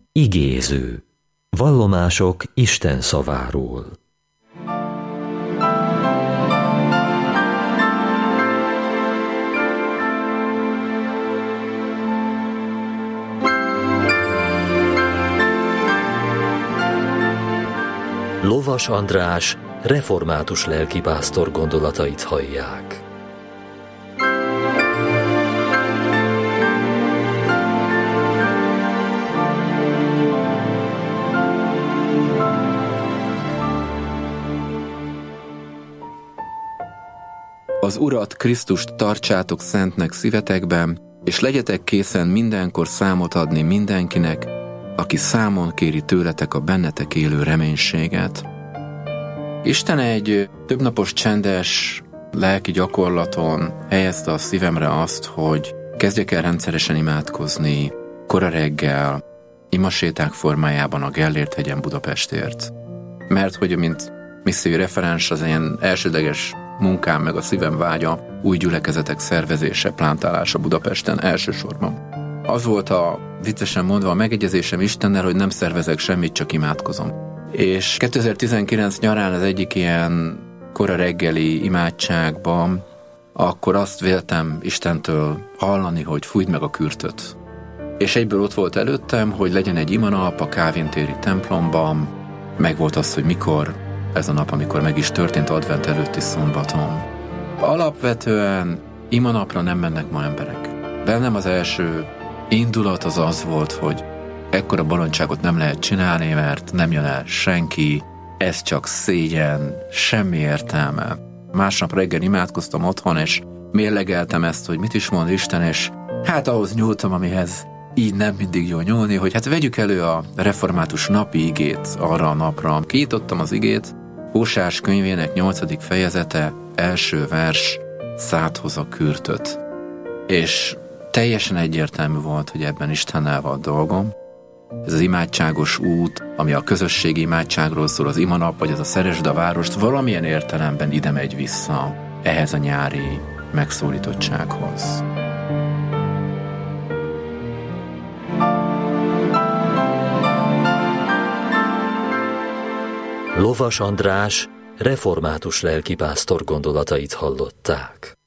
Igéző. Vallomások Isten szaváról. Lovas András, református lelkipásztor gondolatait hallják. Az Urat, Krisztust tartsátok szentnek szívetekben, és legyetek készen mindenkor számot adni mindenkinek, aki számon kéri tőletek a bennetek élő reménységet. Isten egy többnapos csendes lelki gyakorlaton helyezte a szívemre azt, hogy kezdjek el rendszeresen imádkozni kora reggel, imaséták formájában a Gellért-hegyen Budapestért. Mert hogy mint missziói referens az ilyen elsődleges munkám meg a szívem vágya új gyülekezetek szervezése, plántálása Budapesten elsősorban. Az volt a viccesen mondva a megegyezésem Istennel, hogy nem szervezek semmit, csak imádkozom. És 2019 nyarán az egyik ilyen kora reggeli imádságban akkor azt véltem Istentől hallani, hogy fújd meg a kürtöt. És egyből ott volt előttem, hogy legyen egy imanap a Kávin téri templomban, meg volt az, hogy mikor, ez a nap, amikor meg is történt advent előtti szombaton. Alapvetően imanapra nem mennek ma emberek. Bennem az első indulat az volt, hogy ekkora bolondságot nem lehet csinálni, mert nem jön el senki, ez csak szégyen, semmi értelme. Másnap reggel imádkoztam otthon, és mérlegeltem ezt, hogy mit is mond Isten, és hát ahhoz nyúltam, amihez így nem mindig jó nyúlni, hogy hát vegyük elő a református napi igét arra a napra. Kinyitottam az igét, Hósás könyvének 8. fejezete, első vers, szádhoz a kürtöt. És teljesen egyértelmű volt, hogy ebben Istennel van dolgom. Ez az imádságos út, ami a közösségi imádságról szól, az imanap, vagy az a szeresd a várost, valamilyen értelemben ide megy vissza ehhez a nyári megszólítottsághoz. Lovas András, református lelkipásztor gondolatait hallották.